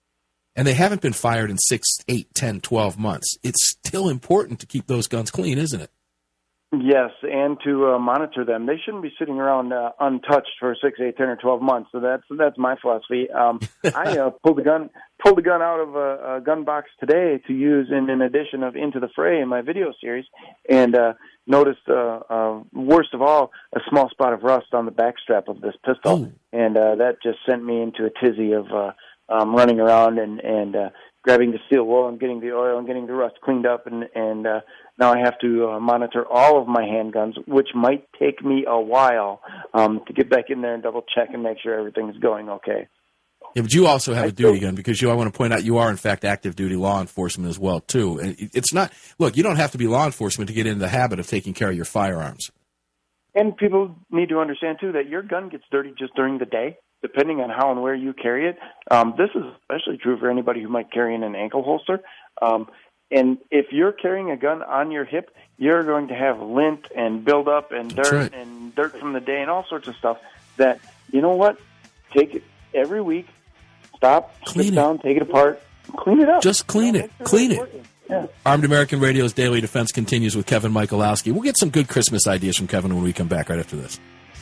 and they haven't been fired in six, eight, ten, twelve months. It's still important to keep those guns clean, isn't it? Yes, and to uh, monitor them. They shouldn't be sitting around uh, untouched for six, eight, ten, or twelve months. So that's that's my philosophy. Um, I uh, pulled the gun pulled the gun out of a, a gun box today to use in an edition of Into the Fray in my video series, and uh, noticed, uh, uh, worst of all, a small spot of rust on the backstrap of this pistol, oh. and uh, that just sent me into a tizzy of uh, um, running around and and uh, grabbing the steel wool and getting the oil and getting the rust cleaned up, and and uh, now I have to uh, monitor all of my handguns, which might take me a while um, to get back in there and double check and make sure everything's going okay. Yeah, but you also have a duty gun, because you, I want to point out, you are in fact active duty law enforcement as well too. And it's not, look, you don't have to be law enforcement to get into the habit of taking care of your firearms. And people need to understand too that your gun gets dirty just during the day, depending on how and where you carry it. Um, this is especially true for anybody who might carry in an ankle holster. Um, and if you're carrying a gun on your hip, you're going to have lint and buildup and That's dirt right. and dirt from the day and all sorts of stuff that, you know what, take it every week, stop, Clean sit it. down, take it apart, clean it up. Just clean You know, it. make sure Clean it's it. working. Yeah. Armed American Radio's Daily Defense continues with Kevin Michalowski. We'll get some good Christmas ideas from Kevin when we come back right after this.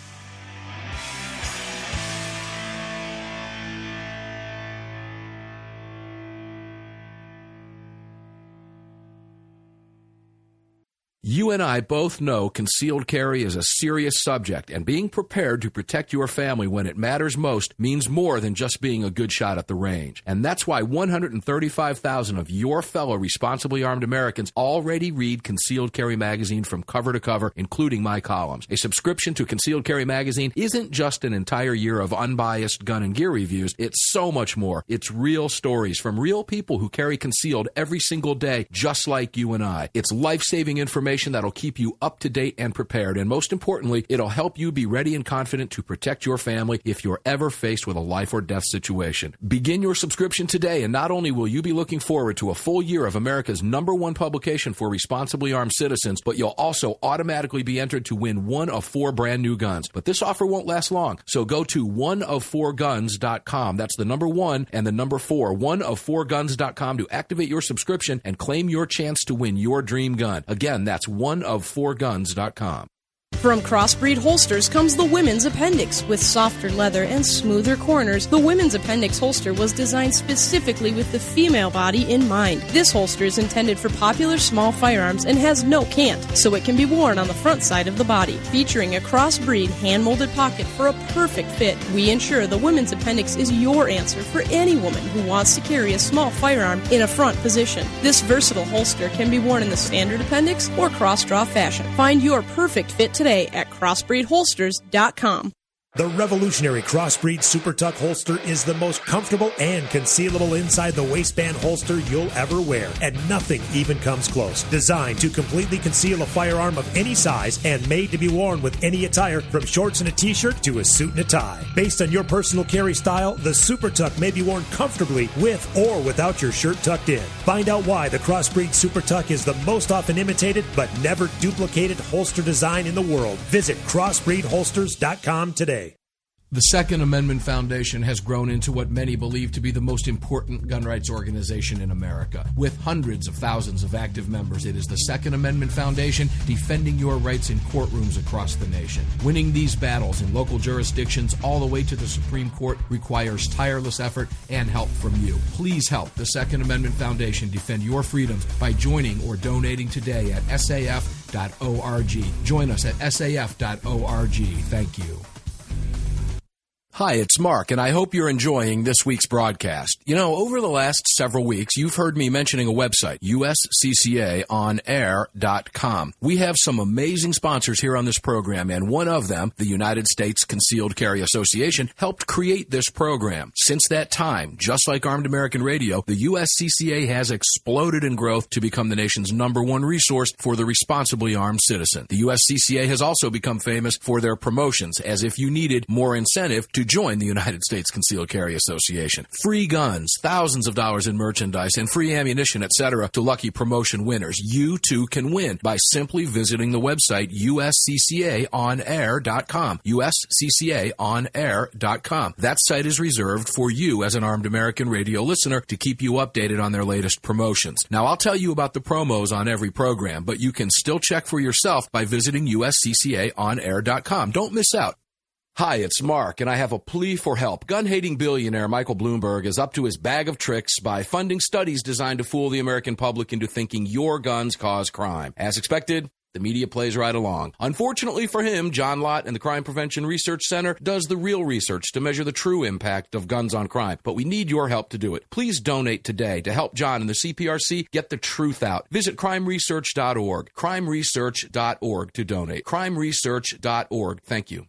You and I both know concealed carry is a serious subject, and being prepared to protect your family when it matters most means more than just being a good shot at the range. And that's why one hundred thirty-five thousand of your fellow responsibly armed Americans already read Concealed Carry Magazine from cover to cover, including my columns. A subscription to Concealed Carry Magazine isn't just an entire year of unbiased gun and gear reviews. It's so much more. It's real stories from real people who carry concealed every single day, just like you and I. It's life-saving information that'll keep you up to date and prepared, and most importantly, it'll help you be ready and confident to protect your family if you're ever faced with a life or death situation. Begin your subscription today, and not only will you be looking forward to a full year of America's number one publication for responsibly armed citizens, but you'll also automatically be entered to win one of four brand new guns. But this offer won't last long, so go to one of four guns dot com. That's the number one and the number four, one of four guns dot com, to activate your subscription and claim your chance to win your dream gun. Again, that's one of four guns dot com. From Crossbreed Holsters comes the Women's Appendix. With softer leather and smoother corners, the Women's Appendix holster was designed specifically with the female body in mind. This holster is intended for popular small firearms and has no cant, so it can be worn on the front side of the body. Featuring a crossbreed hand-molded pocket for a perfect fit, we ensure the Women's Appendix is your answer for any woman who wants to carry a small firearm in a front position. This versatile holster can be worn in the standard appendix or cross-draw fashion. Find your perfect fit today at crossbreed holsters dot com. The revolutionary Crossbreed Super Tuck holster is the most comfortable and concealable inside the waistband holster you'll ever wear, and nothing even comes close. Designed to completely conceal a firearm of any size and made to be worn with any attire, from shorts and a t-shirt to a suit and a tie. Based on your personal carry style, the Super Tuck may be worn comfortably with or without your shirt tucked in. Find out why the Crossbreed Super Tuck is the most often imitated but never duplicated holster design in the world. Visit crossbreed holsters dot com today. The Second Amendment Foundation has grown into what many believe to be the most important gun rights organization in America. With hundreds of thousands of active members, it is the Second Amendment Foundation defending your rights in courtrooms across the nation. Winning these battles in local jurisdictions all the way to the Supreme Court requires tireless effort and help from you. Please help the Second Amendment Foundation defend your freedoms by joining or donating today at S A F dot org. Join us at S A F dot org. Thank you. Hi, it's Mark, and I hope you're enjoying this week's broadcast. You know, over the last several weeks, you've heard me mentioning a website, U S C C A on air dot com. We have some amazing sponsors here on this program, and one of them, the United States Concealed Carry Association, helped create this program. Since that time, just like Armed American Radio, the U S C C A has exploded in growth to become the nation's number one resource for the responsibly armed citizen. The U S C C A has also become famous for their promotions, as if you needed more incentive to join the United States Concealed Carry Association. Free guns, thousands of dollars in merchandise, and free ammunition, et cetera to lucky promotion winners. You too can win by simply visiting the website U S C C A on air dot com. U S C C A on air dot com. That site is reserved for you as an Armed American Radio listener to keep you updated on their latest promotions. Now, I'll tell you about the promos on every program, but you can still check for yourself by visiting U S C C A on air dot com. Don't miss out. Hi, it's Mark, and I have a plea for help. Gun-hating billionaire Michael Bloomberg is up to his bag of tricks by funding studies designed to fool the American public into thinking your guns cause crime. As expected, the media plays right along. Unfortunately for him, John Lott and the Crime Prevention Research Center does the real research to measure the true impact of guns on crime. But we need your help to do it. Please donate today to help John and the C P R C get the truth out. Visit crime research dot org, crime research dot org to donate. crime research dot org. Thank you.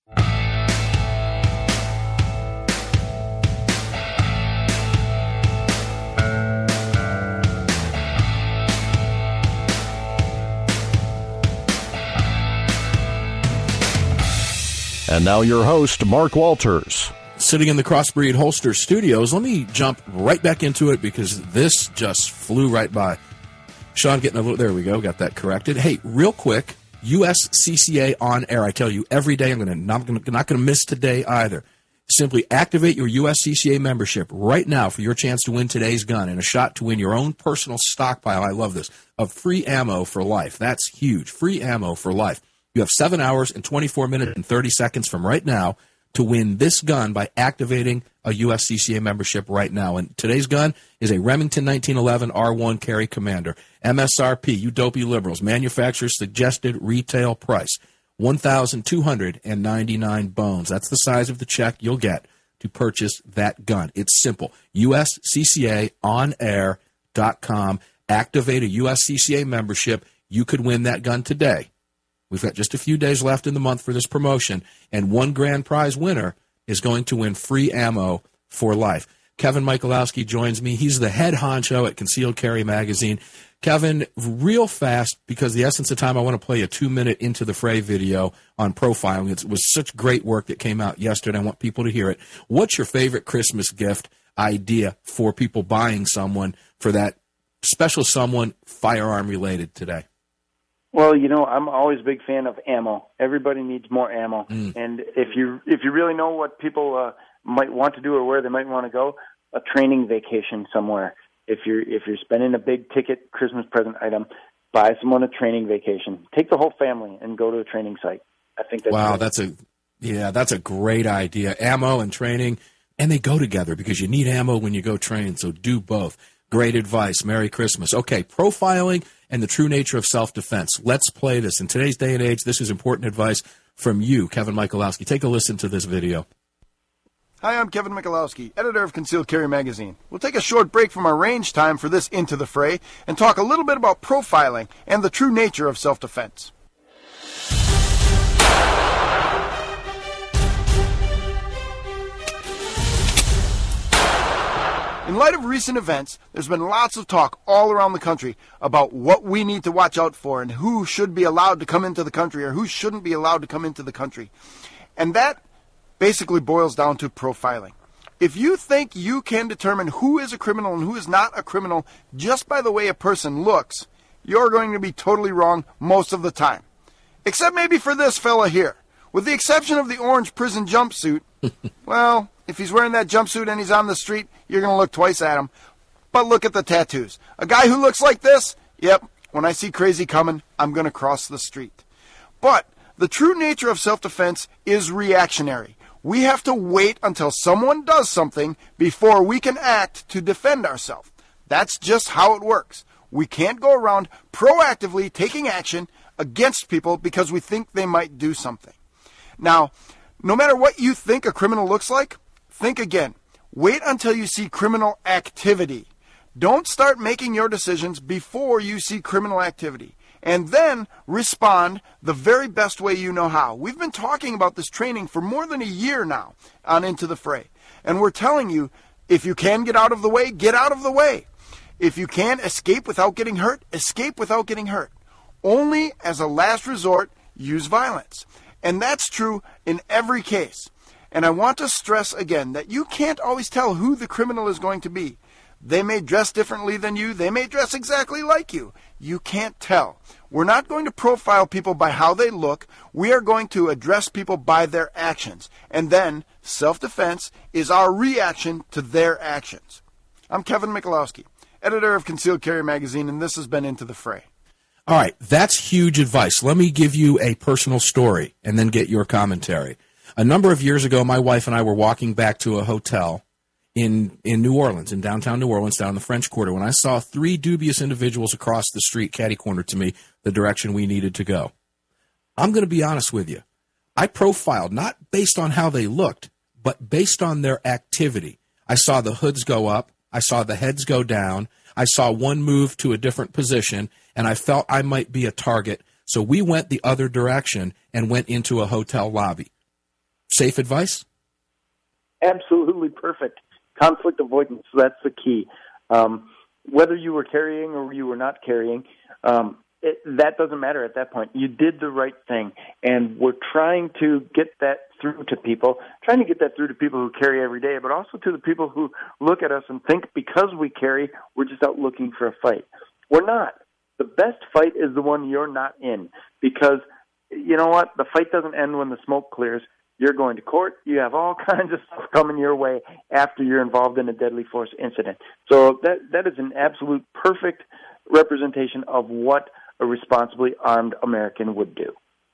And now your host, Mark Walters. Sitting in the Crossbreed Holster Studios, let me jump right back into it because this just flew right by. Sean getting a little, there we go, got that corrected. Hey, real quick, U S C C A on air. I tell you every day, I'm gonna not gonna not gonna miss today either. Simply activate your U S C C A membership right now for your chance to win today's gun and a shot to win your own personal stockpile. I love this, of free ammo for life. That's huge. Free ammo for life. You have seven hours and twenty-four minutes and thirty seconds from right now to win this gun by activating a U S C C A membership right now. And today's gun is a Remington nineteen eleven R one Carry Commander. M S R P, you dopey liberals, manufacturer's suggested retail price, one thousand two hundred ninety-nine bones. That's the size of the check you'll get to purchase that gun. It's simple. U S C C A on air dot com. Activate a U S C C A membership. You could win that gun today. We've got just a few days left in the month for this promotion, and one grand prize winner is going to win free ammo for life. Kevin Michalowski joins me. He's the head honcho at Concealed Carry Magazine. Kevin, real fast, because the essence of time, I want to play a two-minute Into the Fray video on profiling. It was such great work that came out yesterday. I want people to hear it. What's your favorite Christmas gift idea for people buying someone for that special someone firearm-related today? Well, you know, I'm always a big fan of ammo. Everybody needs more ammo. Mm. And if you if you really know what people uh, might want to do or where they might want to go, a training vacation somewhere. If you're if you're spending a big ticket Christmas present item, buy someone a training vacation. Take the whole family and go to a training site. I think that's wow. Great. That's a yeah. That's a great idea. Ammo and training, and they go together because you need ammo when you go train. So do both. Great advice. Merry Christmas. Okay, profiling and the true nature of self-defense. Let's play this. In today's day and age, this is important advice from you, Kevin Michalowski. Take a listen to this video. Hi, I'm Kevin Michalowski, editor of Concealed Carry Magazine. We'll take a short break from our range time for this Into the Fray and talk a little bit about profiling and the true nature of self-defense. In light of recent events, there's been lots of talk all around the country about what we need to watch out for and who should be allowed to come into the country or who shouldn't be allowed to come into the country. And that basically boils down to profiling. If you think you can determine who is a criminal and who is not a criminal just by the way a person looks, you're going to be totally wrong most of the time. Except maybe for this fella here. With the exception of the orange prison jumpsuit, well, if he's wearing that jumpsuit and he's on the street, you're going to look twice at him. But look at the tattoos. A guy who looks like this, yep, when I see crazy coming, I'm going to cross the street. But the true nature of self-defense is reactionary. We have to wait until someone does something before we can act to defend ourselves. That's just how it works. We can't go around proactively taking action against people because we think they might do something. Now, no matter what you think a criminal looks like, think again. Wait until you see criminal activity. Don't start making your decisions before you see criminal activity. And then respond the very best way you know how. We've been talking about this training for more than a year now on Into the Fray. And we're telling you, if you can get out of the way, get out of the way. If you can escape without getting hurt, escape without getting hurt. Only as a last resort, use violence. And that's true in every case. And I want to stress again that you can't always tell who the criminal is going to be. They may dress differently than you. They may dress exactly like you. You can't tell. We're not going to profile people by how they look. We are going to address people by their actions. And then self-defense is our reaction to their actions. I'm Kevin Michalowski, editor of Concealed Carry Magazine, and this has been Into the Fray. All right, that's huge advice. Let me give you a personal story and then get your commentary. A number of years ago, my wife and I were walking back to a hotel in in New Orleans, in downtown New Orleans, down in the French Quarter, when I saw three dubious individuals across the street, catty-corner to me, the direction we needed to go. I'm going to be honest with you. I profiled, not based on how they looked, but based on their activity. I saw the hoods go up. I saw the heads go down. I saw one move to a different position, and I felt I might be a target. So we went the other direction and went into a hotel lobby. Safe advice? Absolutely perfect. Conflict avoidance, that's the key. Um, whether you were carrying or you were not carrying, um, it, that doesn't matter at that point. You did the right thing, and we're trying to get that through to people, trying to get that through to people who carry every day, but also to the people who look at us and think because we carry, we're just out looking for a fight. We're not. The best fight is the one you're not in, because you know what? The fight doesn't end when the smoke clears. You're going to court. You have all kinds of stuff coming your way after you're involved in a deadly force incident. So that that is an absolute perfect representation of what a responsibly armed American would do.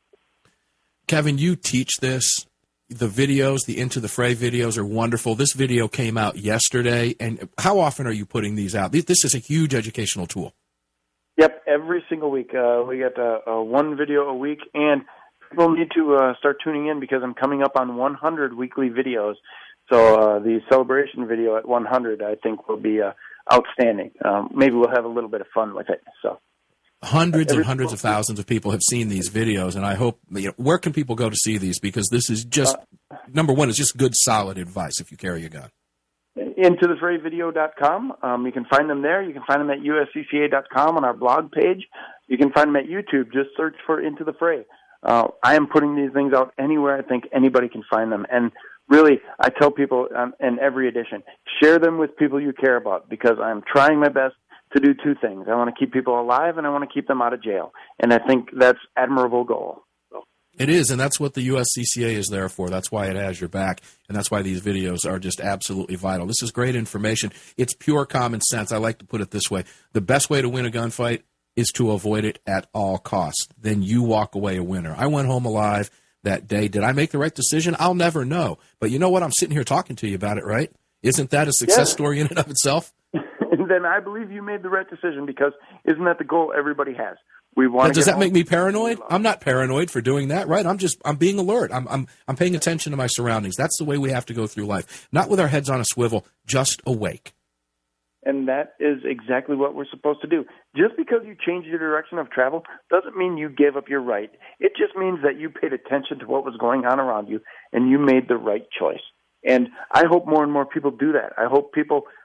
Kevin, you teach this. The videos, the Into the Fray videos are wonderful. This video came out yesterday. And how often are you putting these out? This is a huge educational tool. Yep, every single week. Uh, we get uh, uh, one video a week, and people need to uh, start tuning in because I'm coming up on one hundred weekly videos. So uh, the celebration video at one hundred, I think, will be uh, outstanding. Um, maybe we'll have a little bit of fun with it. So hundreds uh, and hundreds of thousands of people have seen these videos, and I hope, you know, where can people go to see these? Because this is just, uh, number one, it's just good, solid advice if you carry a gun. into the fray video dot com. Um, you can find them there. You can find them at U S C C A dot com on our blog page. You can find them at YouTube. Just search for Into the Fray. Uh, I am putting these things out anywhere I think anybody can find them. And really, I tell people um, in every edition, share them with people you care about, because I'm trying my best to do two things. I want to keep people alive, and I want to keep them out of jail. And I think that's an admirable goal. So. It is, and that's what the U S C C A is there for. That's why it has your back, and that's why these videos are just absolutely vital. This is great information. It's pure common sense. I like to put it this way. The best way to win a gunfight is to avoid it at all costs. Then you walk away a winner. I went home alive that day. Did I make the right decision? I'll never know. But you know what? I'm sitting here talking to you about it, right? Isn't that a success yeah. story in and of itself? And then I believe you made the right decision, because isn't that the goal everybody has? We want. Now, does that home. make me paranoid? I'm not paranoid for doing that, right? I'm just I'm being alert. I'm I'm I'm paying attention to my surroundings. That's the way we have to go through life. Not with our heads on a swivel, just awake. And that is exactly what we're supposed to do. Just because you changed your direction of travel doesn't mean you gave up your right. It just means that you paid attention to what was going on around you, and you made the right choice. And I hope more and more people do that. I hope people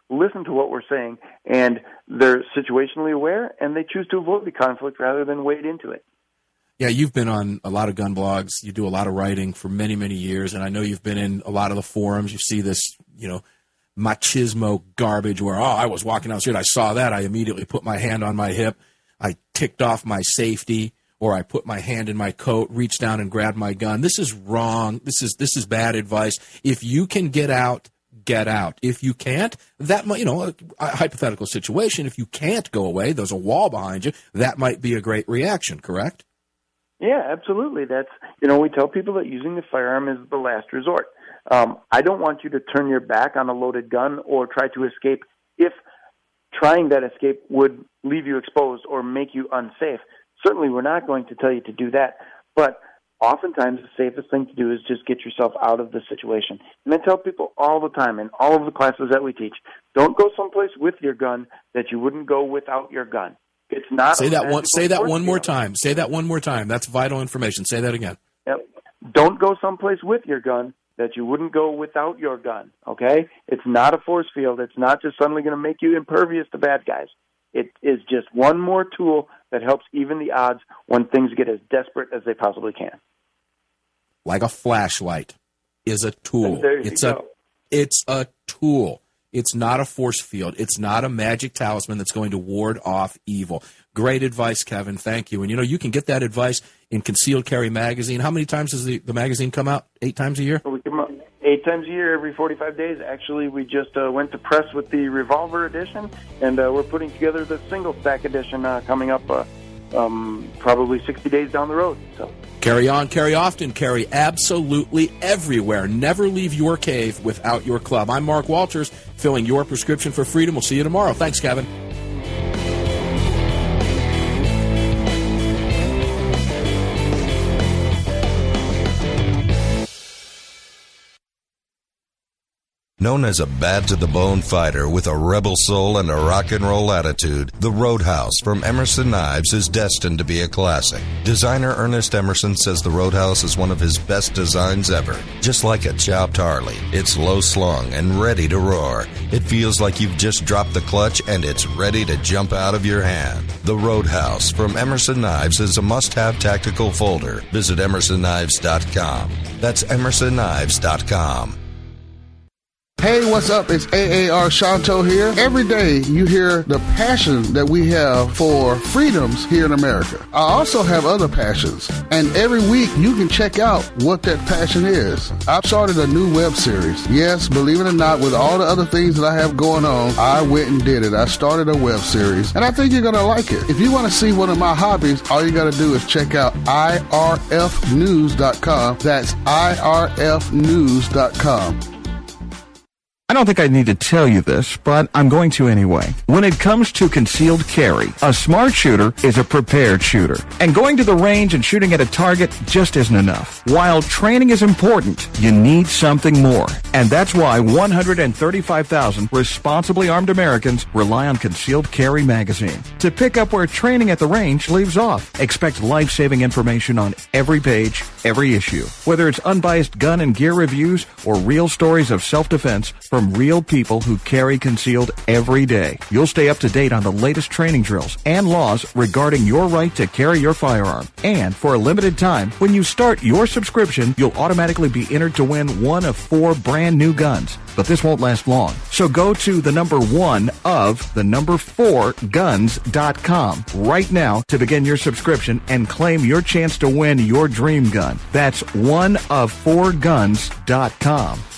listen to what we're saying, and they're situationally aware, and they choose to avoid the conflict rather than wade into it. Yeah, you've been on a lot of gun blogs. You do a lot of writing for many, many years, and I know you've been in a lot of the forums. You see this, you know, machismo garbage where, oh, I was walking down the street, I saw that, I immediately put my hand on my hip, I ticked off my safety, or I put my hand in my coat, reached down and grabbed my gun. This is wrong. This is this is bad advice. If you can get out, get out. If you can't, that might, you know, a, a hypothetical situation, if you can't go away, there's a wall behind you, that might be a great reaction, correct? Yeah, absolutely. That's, you know, we tell people that using the firearm is the last resort. Um, I don't want you to turn your back on a loaded gun or try to escape if trying that escape would leave you exposed or make you unsafe. Certainly, we're not going to tell you to do that, but oftentimes the safest thing to do is just get yourself out of the situation. And I tell people all the time in all of the classes that we teach, don't go someplace with your gun that you wouldn't go without your gun. It's not. Say that one. Say that one more time. Say that one more time. That's vital information. Say that again. Yep. Don't go someplace with your gun that you wouldn't go without your gun. Okay? It's not a force field. It's not just suddenly going to make you impervious to bad guys. It is just one more tool that helps even the odds when things get as desperate as they possibly can. Like a flashlight is a tool. There you it's go. a it's a tool. It's not a force field. It's not a magic talisman that's going to ward off evil. Great advice, Kevin. Thank you. And, you know, you can get that advice in Concealed Carry Magazine. How many times does the, the magazine come out? Eight times a year? We come out eight times a year, every forty-five days. Actually, we just uh, went to press with the Revolver edition, and uh, we're putting together the single stack edition uh, coming up uh, um, probably sixty days down the road. So. Carry on, carry often, carry absolutely everywhere. Never leave your cave without your club. I'm Mark Walters, filling your prescription for freedom. We'll see you tomorrow. Thanks, Kevin. Known as a bad-to-the-bone fighter with a rebel soul and a rock and roll attitude, the Roadhouse from Emerson Knives is destined to be a classic. Designer Ernest Emerson says the Roadhouse is one of his best designs ever. Just like a chopped Harley, it's low-slung and ready to roar. It feels like you've just dropped the clutch and it's ready to jump out of your hand. The Roadhouse from Emerson Knives is a must-have tactical folder. Visit emerson knives dot com. That's emerson knives dot com. Hey, what's up? It's A A R Shanto here. Every day you hear the passion that we have for freedoms here in America. I also have other passions, and every week you can check out what that passion is. I've started a new web series. Yes, believe it or not, with all the other things that I have going on, I went and did it. I started a web series, and I think you're going to like it. If you want to see one of my hobbies, all you got to do is check out I R F news dot com. That's I R F news dot com. I don't think I need to tell you this, but I'm going to anyway. When it comes to concealed carry, a smart shooter is a prepared shooter. And going to the range and shooting at a target just isn't enough. While training is important, you need something more. And that's why one hundred thirty-five thousand responsibly armed Americans rely on Concealed Carry Magazine to pick up where training at the range leaves off. Expect life-saving information on every page, every issue. Whether it's unbiased gun and gear reviews or real stories of self-defense from real people who carry concealed every day. You'll stay up to date on the latest training drills and laws regarding your right to carry your firearm. And for a limited time, when you start your subscription, you'll automatically be entered to win one of four brand new guns. But this won't last long. So go to the number one of the number four guns dot com right now to begin your subscription and claim your chance to win your dream gun. That's one of four guns dot com.